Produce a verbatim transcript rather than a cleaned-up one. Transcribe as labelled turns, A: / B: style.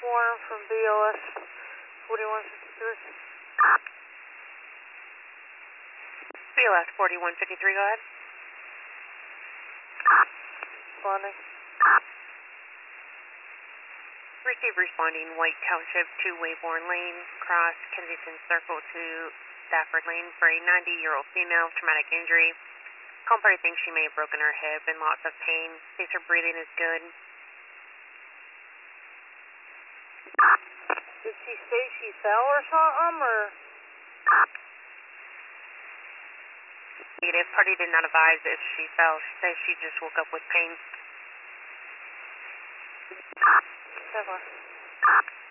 A: swarm from B O S forty-one fifty-three.
B: B O S forty-one fifty-three, go ahead.
A: Responding.
B: Receive responding, White Township to Wayborn Lane, cross Kensington Circle to Stafford Lane for a ninety-year-old female, traumatic injury. Company thinks she may have broken her hip and lots of pain. Thinks her breathing is good.
A: Did she say she fell or something, or?
B: Negative. Party did not advise if she fell. She says she just woke up with pain.
A: Never.